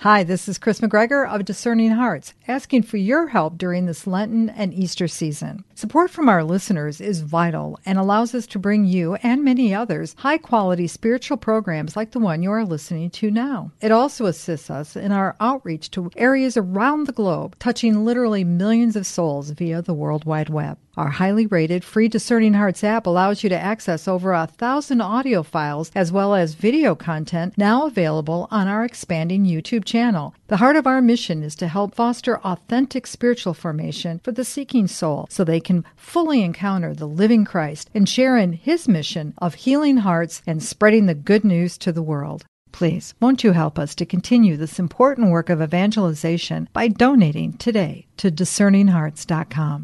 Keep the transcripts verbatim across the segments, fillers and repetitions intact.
Hi, this is Chris McGregor of Discerning Hearts, asking for your help during this Lenten and Easter season. Support from our listeners is vital and allows us to bring you and many others high-quality spiritual programs like the one you are listening to now. It also assists us in our outreach to areas around the globe, touching literally millions of souls via the World Wide Web. Our highly rated free Discerning Hearts app allows you to access over a thousand audio files as well as video content now available on our expanding YouTube channel. The heart of our mission is to help foster authentic spiritual formation for the seeking soul so they can fully encounter the living Christ and share in His mission of healing hearts and spreading the good news to the world. Please, won't you help us to continue this important work of evangelization by donating today to discerning hearts dot com.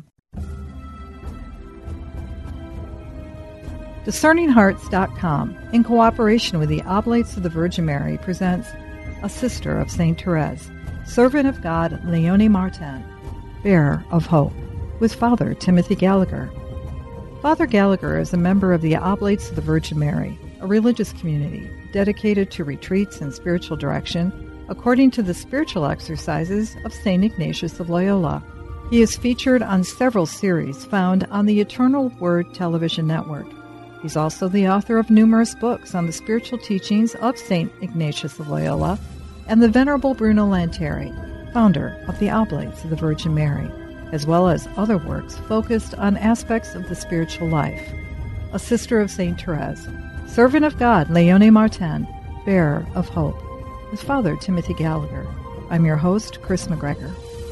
discerning hearts dot com, in cooperation with the Oblates of the Virgin Mary, presents A Sister of Saint Therese, Servant of God Léonie Martin, Bearer of Hope, with Father Timothy Gallagher. Father Gallagher is a member of the Oblates of the Virgin Mary, a religious community dedicated to retreats and spiritual direction according to the spiritual exercises of Saint Ignatius of Loyola. He is featured on several series found on the Eternal Word television network. He's also the author of numerous books on the spiritual teachings of Saint Ignatius of Loyola and the Venerable Bruno Lanteri, founder of the Oblates of the Virgin Mary, as well as other works focused on aspects of the spiritual life. A Sister of Saint Therese, Servant of God Léonie Martin, Bearer of Hope, with Father Timothy Gallagher. I'm your host, Chris McGregor.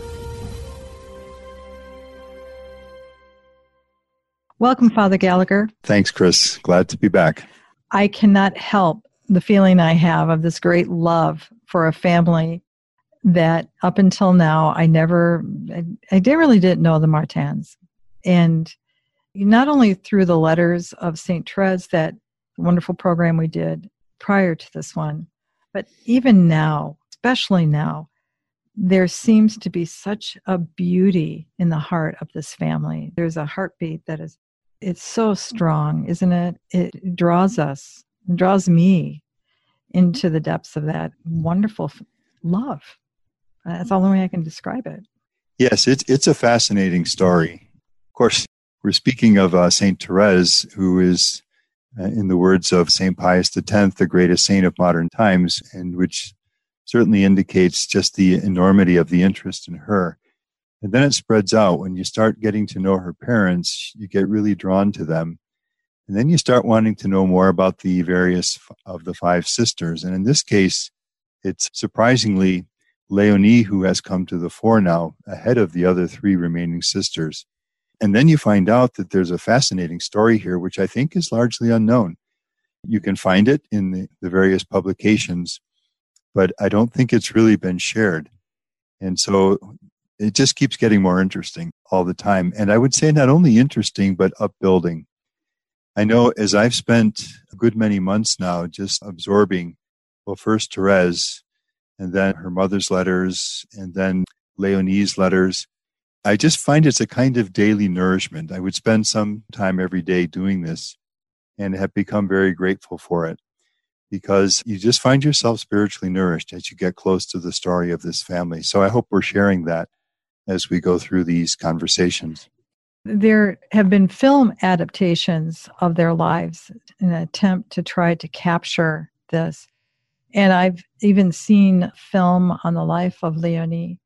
Welcome, Father Gallagher. Thanks, Chris. Glad to be back. I cannot help the feeling I have of this great love for a family that up until now, I never, I, I did, really didn't know the Martins. And not only through the letters of Saint Therese, that wonderful program we did prior to this one, but even now, especially now, there seems to be such a beauty in the heart of this family. There's a heartbeat that is, it's so strong, isn't it? It draws us, it draws me into the depths of that wonderful f- love. That's the only way I can describe it. Yes, it's it's a fascinating story. Of course, we're speaking of uh, Saint Therese, who is, uh, in the words of Saint Pius the tenth, the greatest saint of modern times, and which certainly indicates just the enormity of the interest in her. And then it spreads out. When you start getting to know her parents, you get really drawn to them. And then you start wanting to know more about the various f- of the five sisters. And in this case, it's surprisingly Léonie who has come to the fore now, ahead of the other three remaining sisters. And then you find out that there's a fascinating story here, which I think is largely unknown. You can find it in the, the various publications, but I don't think it's really been shared. And so it just keeps getting more interesting all the time. And I would say not only interesting, but upbuilding. I know as I've spent a good many months now just absorbing, well, first Therese, and then her mother's letters, and then Léonie's letters, I just find it's a kind of daily nourishment. I would spend some time every day doing this and have become very grateful for it, because you just find yourself spiritually nourished as you get close to the story of this family. So I hope we're sharing that as we go through these conversations. There have been film adaptations of their lives in an attempt to try to capture this. And I've even seen film on the life of Léonie.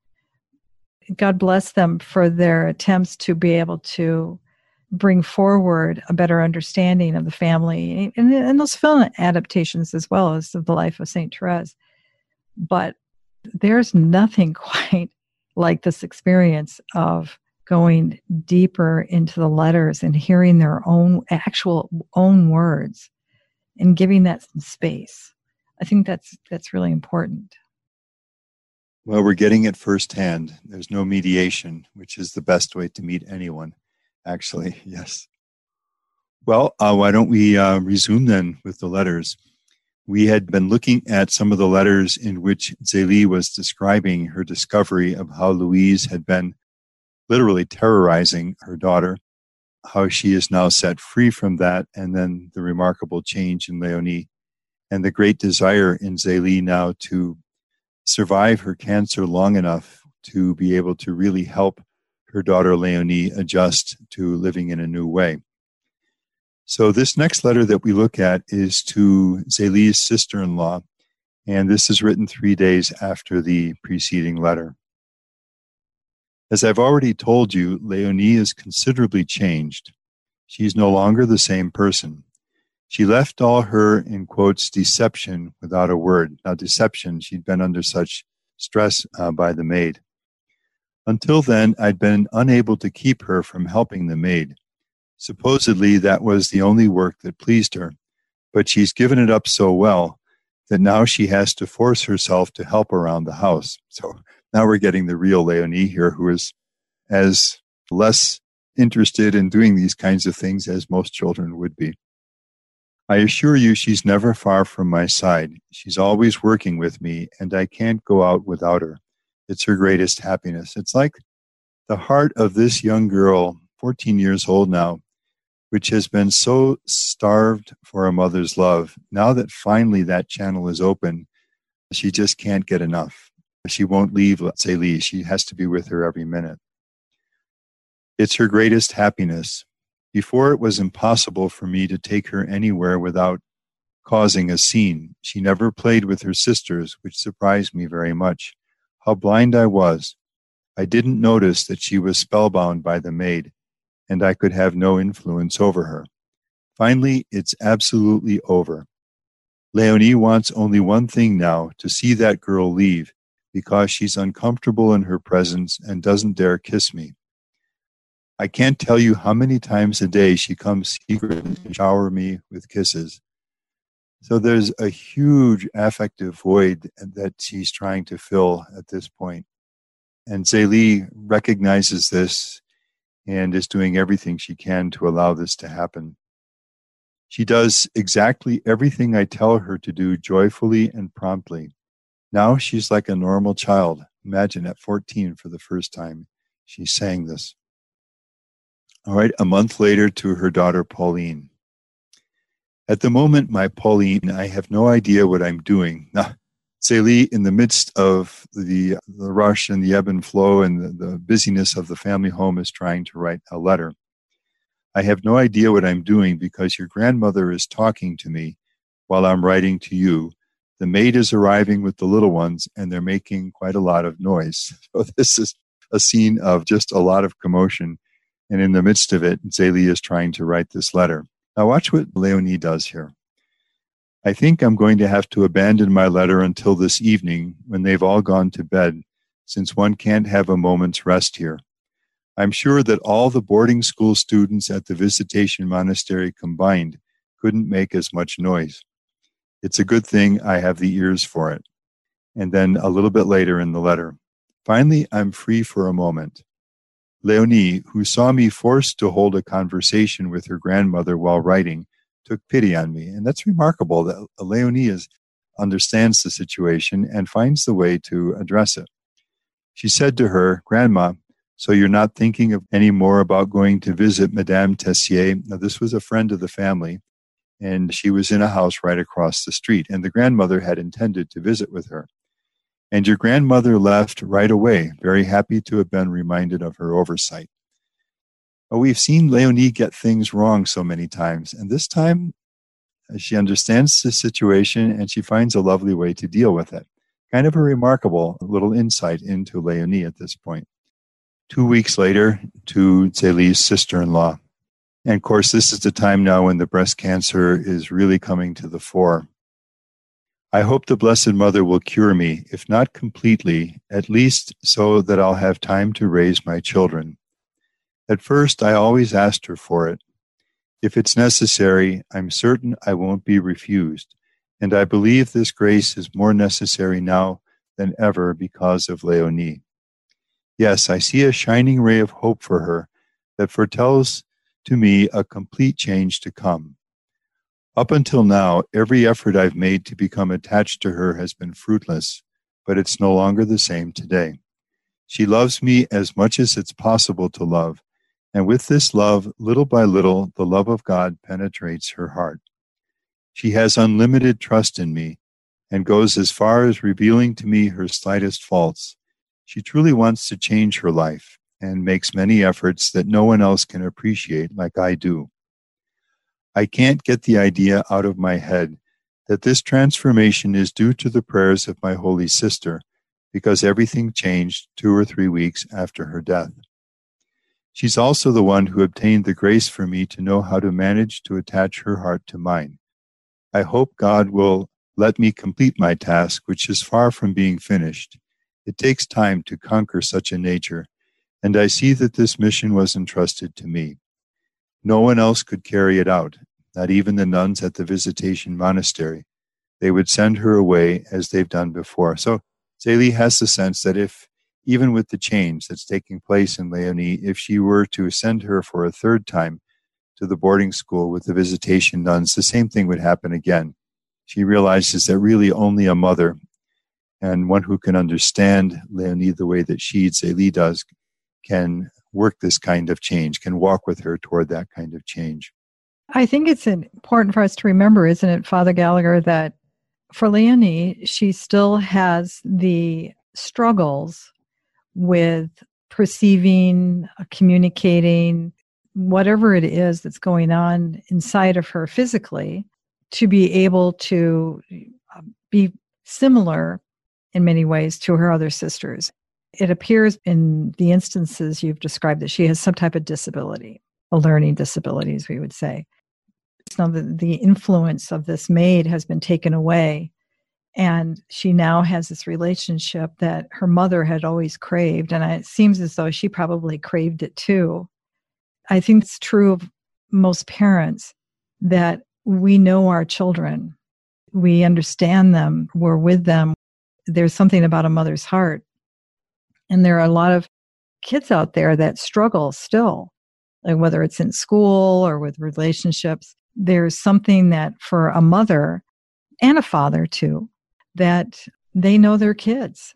God bless them for their attempts to be able to bring forward a better understanding of the family, and, and those film adaptations as well as of the life of Saint Therese. But there's nothing quite like this experience of going deeper into the letters and hearing their own actual own words and giving that some space. I think that's that's really important. Well, we're getting it firsthand. There's no mediation, which is the best way to meet anyone, actually. Yes. Well, uh, why don't we uh, resume then with the letters? We had been looking at some of the letters in which Zélie was describing her discovery of how Louise had been literally terrorizing her daughter, how she is now set free from that, and then the remarkable change in Léonie, and the great desire in Zélie now to survive her cancer long enough to be able to really help her daughter Leonie adjust to living in a new way. So this next letter that we look at is to Zélie's sister-in-law, and this is written three days after the preceding letter. As I've already told you, Leonie is considerably changed. She's no longer the same person. She left all her, in quotes, deception without a word. Now, deception, she'd been under such stress uh, by the maid. Until then, I'd been unable to keep her from helping the maid. Supposedly, that was the only work that pleased her, but she's given it up so well that now she has to force herself to help around the house. So now we're getting the real Leonie here, who is as less interested in doing these kinds of things as most children would be. I assure you she's never far from my side. She's always working with me, and I can't go out without her. It's her greatest happiness. It's like the heart of this young girl, fourteen years old now, which has been so starved for a mother's love. Now that finally that channel is open, she just can't get enough. She won't leave Zélie. She has to be with her every minute. It's her greatest happiness. Before, it was impossible for me to take her anywhere without causing a scene. She never played with her sisters, which surprised me very much. How blind I was. I didn't notice that she was spellbound by the maid, and I could have no influence over her. Finally, it's absolutely over. Leonie wants only one thing now, to see that girl leave, because she's uncomfortable in her presence and doesn't dare kiss me. I can't tell you how many times a day she comes secretly to shower me with kisses. So there's a huge affective void that she's trying to fill at this point. And Zélie recognizes this and is doing everything she can to allow this to happen. She does exactly everything I tell her to do joyfully and promptly. Now she's like a normal child. Imagine at fourteen for the first time, she's saying this. All right, a month later to her daughter Pauline. At the moment, my Pauline, I have no idea what I'm doing. Now, Zélie, in the midst of the, the rush and the ebb and flow and the, the busyness of the family home, is trying to write a letter. I have no idea what I'm doing because your grandmother is talking to me while I'm writing to you. The maid is arriving with the little ones, and they're making quite a lot of noise. So this is a scene of just a lot of commotion. And in the midst of it, Zélie is trying to write this letter. Now watch what Leonie does here. I think I'm going to have to abandon my letter until this evening when they've all gone to bed, since one can't have a moment's rest here. I'm sure that all the boarding school students at the Visitation Monastery combined couldn't make as much noise. It's a good thing I have the ears for it. And then a little bit later in the letter, finally, I'm free for a moment. Leonie, who saw me forced to hold a conversation with her grandmother while writing, took pity on me. And that's remarkable that Leonie is, understands the situation and finds the way to address it. She said to her, Grandma, so you're not thinking of any more about going to visit Madame Tessier? Now, this was a friend of the family, and she was in a house right across the street, and the grandmother had intended to visit with her. And your grandmother left right away, very happy to have been reminded of her oversight. But we've seen Leonie get things wrong so many times, and this time she understands the situation and she finds a lovely way to deal with it. Kind of a remarkable little insight into Leonie at this point. Two weeks later, to Zélie's sister-in-law. And of course, this is the time now when the breast cancer is really coming to the fore. I hope the Blessed Mother will cure me, if not completely, at least so that I'll have time to raise my children. At first, I always asked her for it. If it's necessary, I'm certain I won't be refused, and I believe this grace is more necessary now than ever because of Leonie. Yes, I see a shining ray of hope for her that foretells to me a complete change to come. Up until now, every effort I've made to become attached to her has been fruitless, but it's no longer the same today. She loves me as much as it's possible to love, and with this love, little by little, the love of God penetrates her heart. She has unlimited trust in me, and goes as far as revealing to me her slightest faults. She truly wants to change her life and makes many efforts that no one else can appreciate like I do. I can't get the idea out of my head that this transformation is due to the prayers of my holy sister, because everything changed two or three weeks after her death. She's also the one who obtained the grace for me to know how to manage to attach her heart to mine. I hope God will let me complete my task, which is far from being finished. It takes time to conquer such a nature, and I see that this mission was entrusted to me. No one else could carry it out, not even the nuns at the Visitation Monastery. They would send her away as they've done before. So Zélie has the sense that if, even with the change that's taking place in Léonie, if she were to send her for a third time to the boarding school with the Visitation nuns, the same thing would happen again. She realizes that really only a mother and one who can understand Léonie the way that she, Zélie, does, can work this kind of change, can walk with her toward that kind of change. I think it's important for us to remember, isn't it, Father Gallagher, that for Léonie, she still has the struggles with perceiving, communicating, whatever it is that's going on inside of her physically, to be able to be similar in many ways to her other sisters. It appears in the instances you've described that she has some type of disability, a learning disability, as we would say. So the, the influence of this maid has been taken away, and she now has this relationship that her mother had always craved, and it seems as though she probably craved it too. I think it's true of most parents that we know our children. We understand them. We're with them. There's something about a mother's heart. And there are a lot of kids out there that struggle still, like whether it's in school or with relationships. There's something that for a mother and a father too, that they know their kids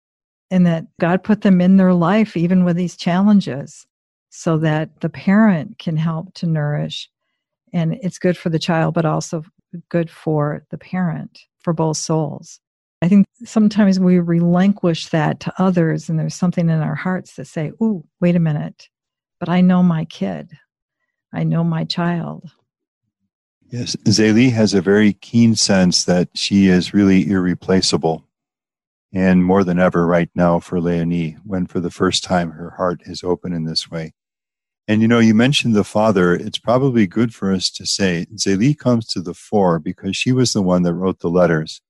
and that God put them in their life even with these challenges so that the parent can help to nourish. And it's good for the child, but also good for the parent, for both souls. I think sometimes we relinquish that to others, and there's something in our hearts that say, ooh, wait a minute, but I know my kid. I know my child. Yes, Zélie has a very keen sense that she is really irreplaceable, and more than ever right now for Léonie, when for the first time her heart is open in this way. And you know, you mentioned the father. It's probably good for us to say Zélie comes to the fore because she was the one that wrote the letters.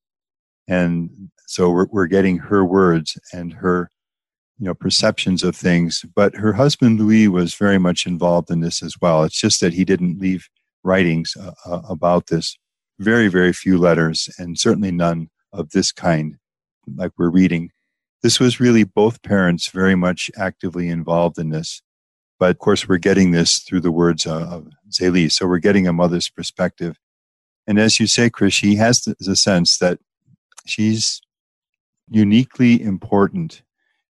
And so we're, we're getting her words and her, you know, perceptions of things. But her husband, Louis, was very much involved in this as well. It's just that he didn't leave writings uh, uh, about this. Very, very few letters, and certainly none of this kind, like we're reading. This was really both parents very much actively involved in this. But of course, we're getting this through the words uh, of Zélie. So we're getting a mother's perspective. And as you say, Chris, she has the, the sense that she's uniquely important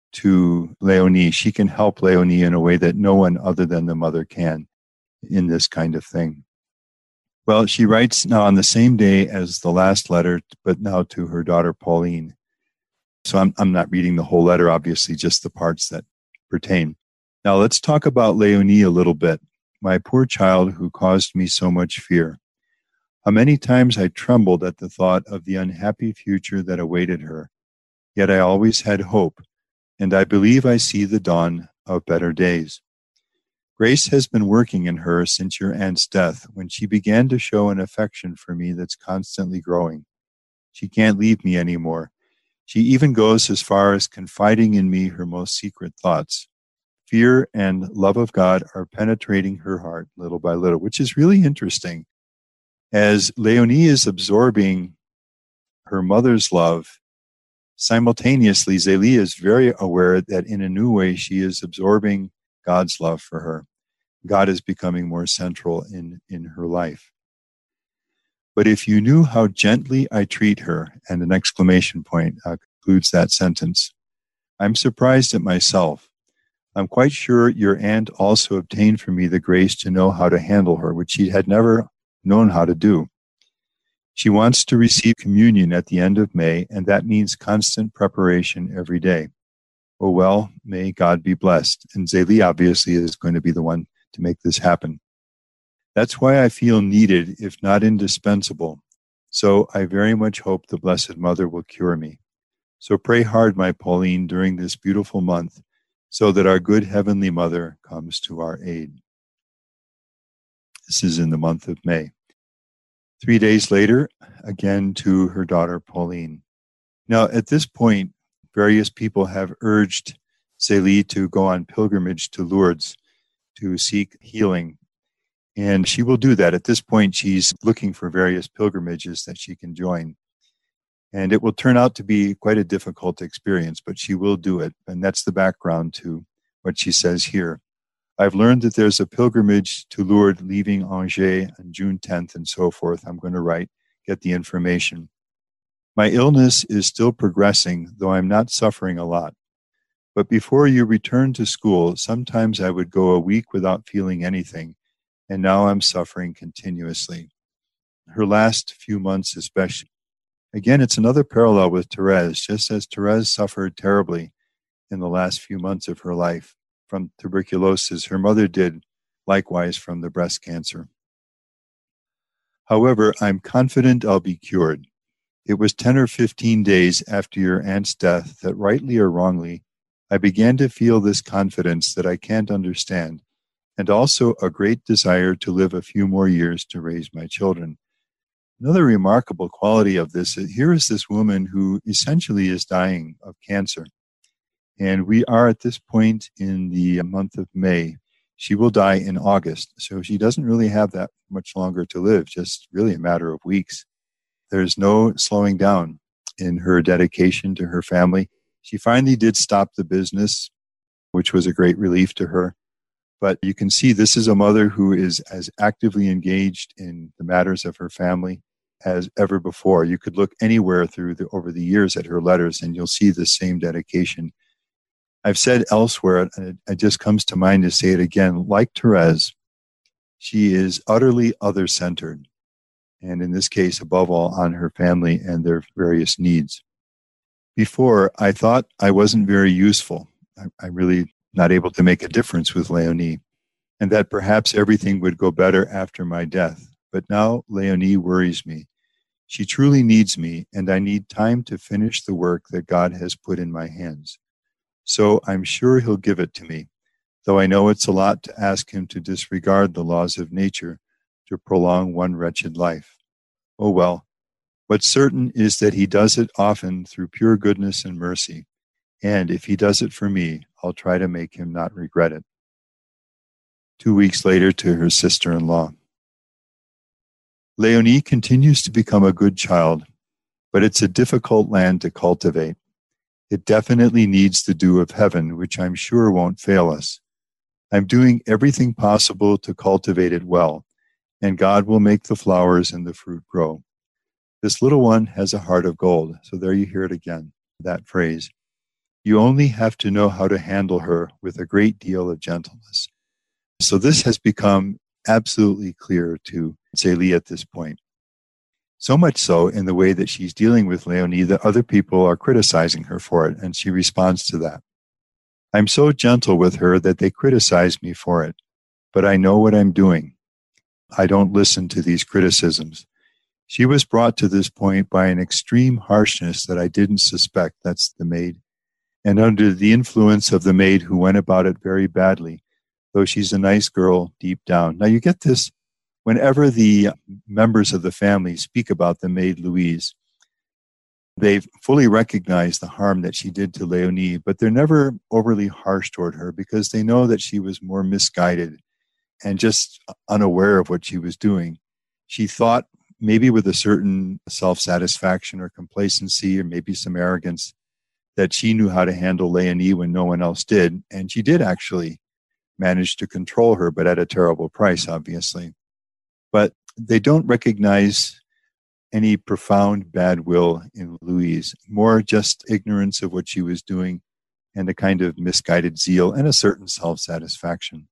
to Léonie. She can help Léonie in a way that no one other than the mother can in this kind of thing. Well, she writes now on the same day as the last letter, but now to her daughter Pauline. So I'm, I'm not reading the whole letter, obviously, just the parts that pertain. Now let's talk about Léonie a little bit, my poor child who caused me so much fear. How many times I trembled at the thought of the unhappy future that awaited her. Yet I always had hope, and I believe I see the dawn of better days. Grace has been working in her since your aunt's death, when she began to show an affection for me that's constantly growing. She can't leave me anymore. She even goes as far as confiding in me her most secret thoughts. Fear and love of God are penetrating her heart little by little, which is really interesting. As Léonie is absorbing her mother's love, simultaneously, Zélie is very aware that in a new way she is absorbing God's love for her. God is becoming more central in, in her life. But if you knew how gently I treat her, and an exclamation point uh, concludes that sentence, I'm surprised at myself. I'm quite sure your aunt also obtained for me the grace to know how to handle her, which she had never known how to do. She wants to receive communion at the end of May, and that means constant preparation every day. Oh, well, may God be blessed. And Zélie obviously is going to be the one to make this happen. That's why I feel needed, if not indispensable. So I very much hope the Blessed Mother will cure me. So pray hard, my Pauline, during this beautiful month, so that our good Heavenly Mother comes to our aid. This is in the month of May. Three days later, again to her daughter Pauline. Now, at this point, various people have urged Zélie to go on pilgrimage to Lourdes to seek healing. And she will do that. At this point, she's looking for various pilgrimages that she can join. And it will turn out to be quite a difficult experience, but she will do it. And that's the background to what she says here. I've learned that there's a pilgrimage to Lourdes leaving Angers on June tenth and so forth. I'm going to write, get the information. My illness is still progressing, though I'm not suffering a lot. But before you return to school, sometimes I would go a week without feeling anything, and now I'm suffering continuously. Her last few months especially. Again, it's another parallel with Therese, just as Therese suffered terribly in the last few months of her life from tuberculosis. Her mother did likewise from the breast cancer. However, I'm confident I'll be cured. It was ten or fifteen days after your aunt's death that, rightly or wrongly, I began to feel this confidence that I can't understand, and also a great desire to live a few more years to raise my children. Another remarkable quality of this, here is this woman who essentially is dying of cancer. And we are at this point in the month of May. She will die in August, so she doesn't really have that much longer to live, just really a matter of weeks. There's no slowing down in her dedication to her family. She finally did stop the business, which was a great relief to her. But you can see this is a mother who is as actively engaged in the matters of her family as ever before. You could look anywhere through the, over the years at her letters, and you'll see the same dedication. I've said elsewhere, and it just comes to mind to say it again, like Therese, she is utterly other-centered, and in this case, above all, on her family and their various needs. Before, I thought I wasn't very useful. I, I'm really not able to make a difference with Léonie, and that perhaps everything would go better after my death. But now Léonie worries me. She truly needs me, and I need time to finish the work that God has put in my hands. So I'm sure he'll give it to me, though I know it's a lot to ask him to disregard the laws of nature to prolong one wretched life. Oh well, what's certain is that he does it often through pure goodness and mercy, and if he does it for me, I'll try to make him not regret it. Two weeks later to her sister-in-law. Léonie continues to become a good child, but it's a difficult land to cultivate. It definitely needs the dew of heaven, which I'm sure won't fail us. I'm doing everything possible to cultivate it well, and God will make the flowers and the fruit grow. This little one has a heart of gold. So there you hear it again, that phrase. You only have to know how to handle her with a great deal of gentleness. So this has become absolutely clear to Zélie at this point. So much so in the way that she's dealing with Léonie that other people are criticizing her for it, and she responds to that. I'm so gentle with her that they criticize me for it, but I know what I'm doing. I don't listen to these criticisms. She was brought to this point by an extreme harshness that I didn't suspect, that's the maid, and under the influence of the maid who went about it very badly, though she's a nice girl deep down. Now you get this whenever the members of the family speak about the maid Louise. They've fully recognized the harm that she did to Léonie, but they're never overly harsh toward her because they know that she was more misguided and just unaware of what she was doing. She thought, maybe with a certain self-satisfaction or complacency or maybe some arrogance, that she knew how to handle Léonie when no one else did. And she did actually manage to control her, but at a terrible price, obviously. But they don't recognize any profound bad will in Louise, more just ignorance of what she was doing and a kind of misguided zeal and a certain self-satisfaction.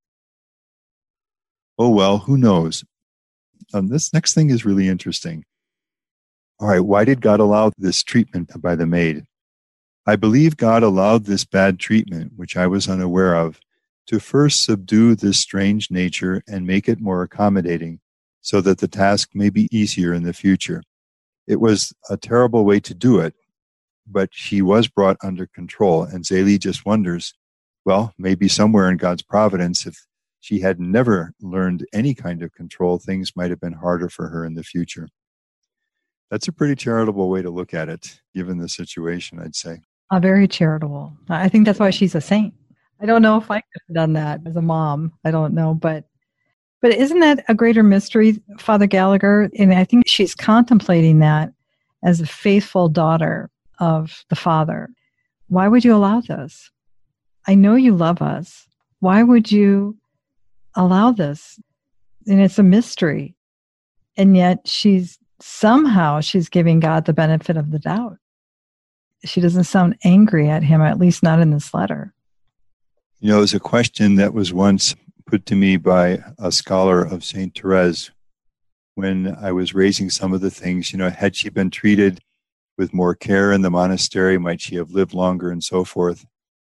Oh, well, who knows? Um, this next thing is really interesting. All right, why did God allow this treatment by the maid? I believe God allowed this bad treatment, which I was unaware of, to first subdue this strange nature and make it more accommodating, so that the task may be easier in the future. It was a terrible way to do it, but she was brought under control, and Zélie just wonders, well, maybe somewhere in God's providence, if she had never learned any kind of control, things might have been harder for her in the future. That's a pretty charitable way to look at it, given the situation, I'd say. Uh, very charitable. I think that's why she's a saint. I don't know if I could have done that as a mom. I don't know, but but isn't that a greater mystery, Father Gallagher? And I think she's contemplating that as a faithful daughter of the Father. Why would you allow this? I know you love us. Why would you allow this? And it's a mystery. And yet she's somehow she's giving God the benefit of the doubt. She doesn't sound angry at him, at least not in this letter. You know, it was a question that was once put to me by a scholar of Saint Therese when I was raising some of the things. You know, had she been treated with more care in the monastery, might she have lived longer and so forth?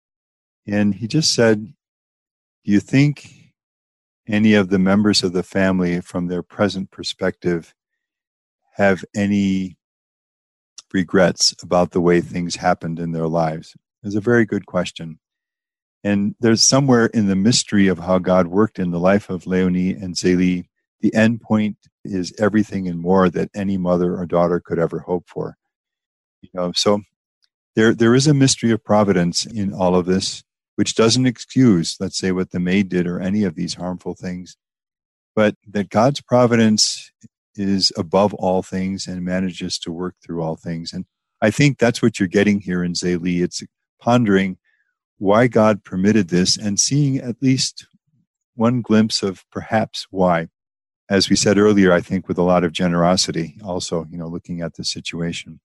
And he just said, do you think any of the members of the family, from their present perspective, have any regrets about the way things happened in their lives? It's a very good question. And there's somewhere in the mystery of how God worked in the life of Léonie and Zélie, the end point is everything and more that any mother or daughter could ever hope for. You know, so there there is a mystery of providence in all of this, which doesn't excuse, let's say, what the maid did or any of these harmful things, but that God's providence is above all things and manages to work through all things. And I think that's what you're getting here in Zélie. It's pondering why God permitted this and seeing at least one glimpse of perhaps why. As we said earlier, I think with a lot of generosity also, you know, looking at the situation.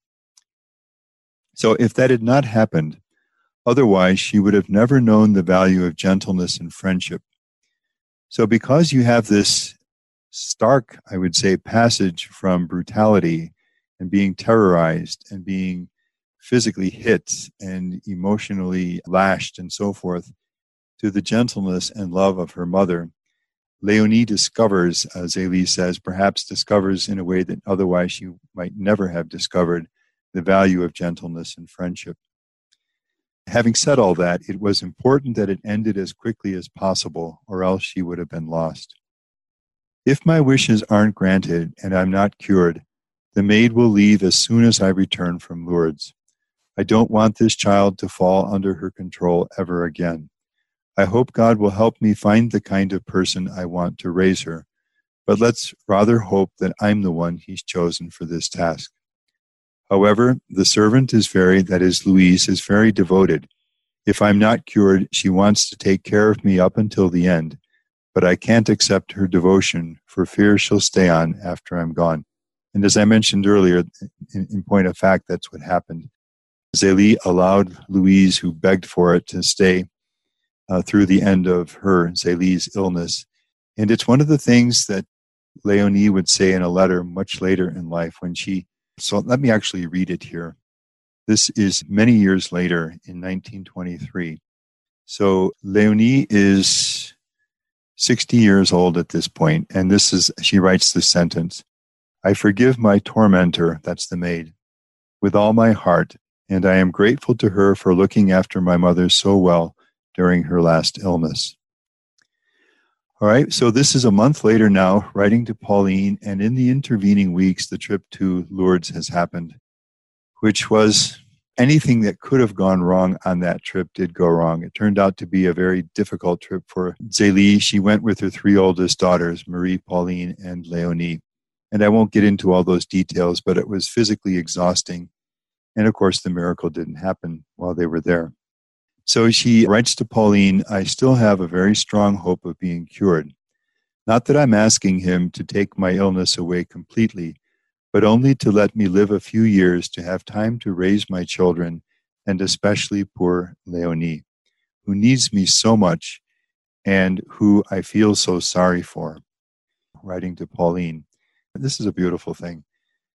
So if that had not happened, otherwise she would have never known the value of gentleness and friendship. So because you have this stark, I would say, passage from brutality and being terrorized and being physically hit and emotionally lashed and so forth, to the gentleness and love of her mother, Léonie discovers, as Zélie says, perhaps discovers in a way that otherwise she might never have discovered, the value of gentleness and friendship. Having said all that, it was important that it ended as quickly as possible, or else she would have been lost. If my wishes aren't granted and I'm not cured, the maid will leave as soon as I return from Lourdes. I don't want this child to fall under her control ever again. I hope God will help me find the kind of person I want to raise her, but let's rather hope that I'm the one he's chosen for this task. However, the servant is very, that is Louise, is very devoted. If I'm not cured, she wants to take care of me up until the end, but I can't accept her devotion for fear she'll stay on after I'm gone. And as I mentioned earlier, in, in point of fact, that's what happened. Zélie allowed Louise, who begged for it, to stay uh, through the end of her, Zélie's, illness. And it's one of the things that Léonie would say in a letter much later in life when she, so let me actually read it here. This is many years later in nineteen twenty-three. So Léonie is sixty years old at this point, and this is, she writes this sentence, I forgive my tormentor, that's the maid, with all my heart, and I am grateful to her for looking after my mother so well during her last illness. All right, so this is a month later now, writing to Pauline, and in the intervening weeks, the trip to Lourdes has happened, which was anything that could have gone wrong on that trip did go wrong. It turned out to be a very difficult trip for Zélie. She went with her three oldest daughters, Marie, Pauline, and Léonie. And I won't get into all those details, but it was physically exhausting. And of course, the miracle didn't happen while they were there. So she writes to Pauline, I still have a very strong hope of being cured. Not that I'm asking him to take my illness away completely, but only to let me live a few years to have time to raise my children, and especially poor Léonie, who needs me so much and who I feel so sorry for. Writing to Pauline. This is a beautiful thing.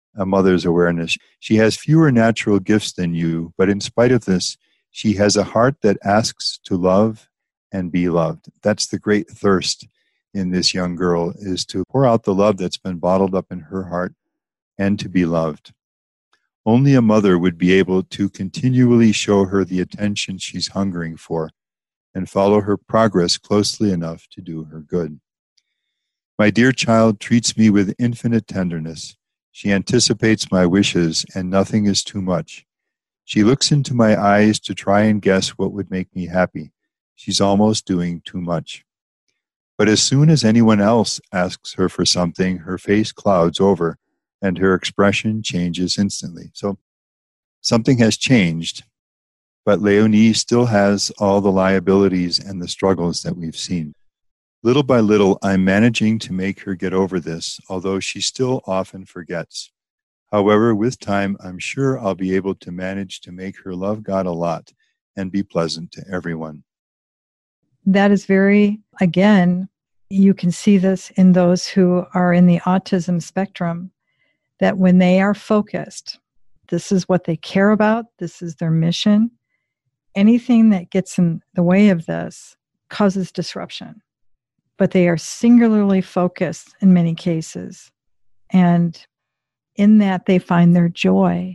a mother's awareness. She has fewer natural gifts than you, but in spite of this, she has a heart that asks to love and be loved. That's the great thirst in this young girl, is to pour out the love that's been bottled up in her heart and to be loved. Only a mother would be able to continually show her the attention she's hungering for and follow her progress closely enough to do her good. My dear child treats me with infinite tenderness. She anticipates my wishes, and nothing is too much. She looks into my eyes to try and guess what would make me happy. She's almost doing too much. But as soon as anyone else asks her for something, her face clouds over, and her expression changes instantly. So something has changed, but Leonie still has all the liabilities and the struggles that we've seen. Little by little, I'm managing to make her get over this, although she still often forgets. However, with time, I'm sure I'll be able to manage to make her love God a lot and be pleasant to everyone. That is very, again, you can see this in those who are in the autism spectrum, that when they are focused, this is what they care about, this is their mission. Anything that gets in the way of this causes disruption. But they are singularly focused in many cases. And in that, they find their joy.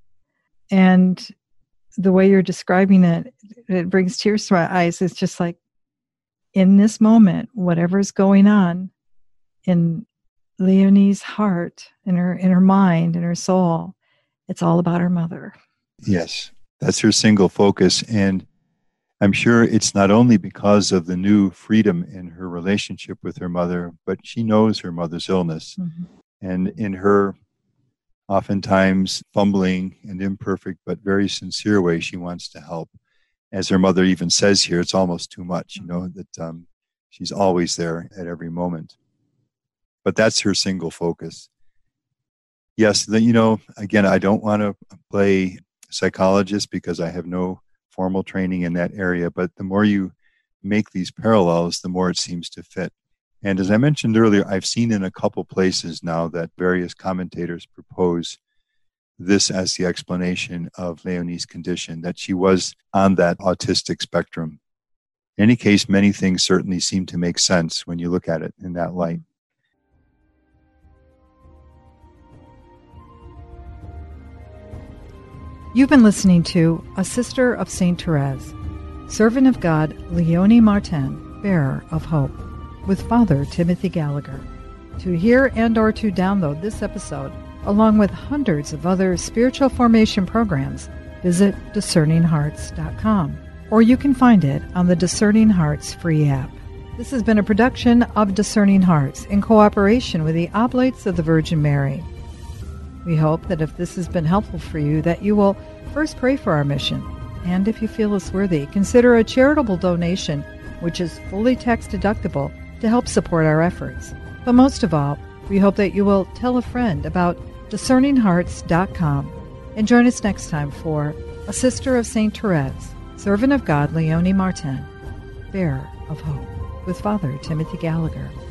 And the way you're describing it, it brings tears to my eyes. It's just like, in this moment, whatever's going on in Leonie's heart, in her, in her mind, in her soul, it's all about her mother. Yes, that's her single focus. And I'm sure it's not only because of the new freedom in her relationship with her mother, but she knows her mother's illness. Mm-hmm. And in her oftentimes fumbling and imperfect, but very sincere way, she wants to help. As her mother even says here, it's almost too much, you know, that um, she's always there at every moment. But that's her single focus. Yes, the, you know, again, I don't want to play psychologist because I have no formal training in that area, but the more you make these parallels, the more it seems to fit. And as I mentioned earlier, I've seen in a couple places now that various commentators propose this as the explanation of Leonie's condition, that she was on that autistic spectrum. In any case, many things certainly seem to make sense when you look at it in that light. You've been listening to A Sister of Saint Therese, Servant of God Leonie Martin, Bearer of Hope, with Father Timothy Gallagher. To hear and or to download this episode, along with hundreds of other spiritual formation programs, visit discerning hearts dot com, or you can find it on the Discerning Hearts free app. This has been a production of Discerning Hearts in cooperation with the Oblates of the Virgin Mary. We hope that if this has been helpful for you, that you will first pray for our mission, and if you feel us worthy, consider a charitable donation, which is fully tax deductible, to help support our efforts. But most of all, we hope that you will tell a friend about discerning hearts dot com and join us next time for A Sister of Saint Therese, Servant of God Leonie Martin, Bearer of Hope, with Father Timothy Gallagher.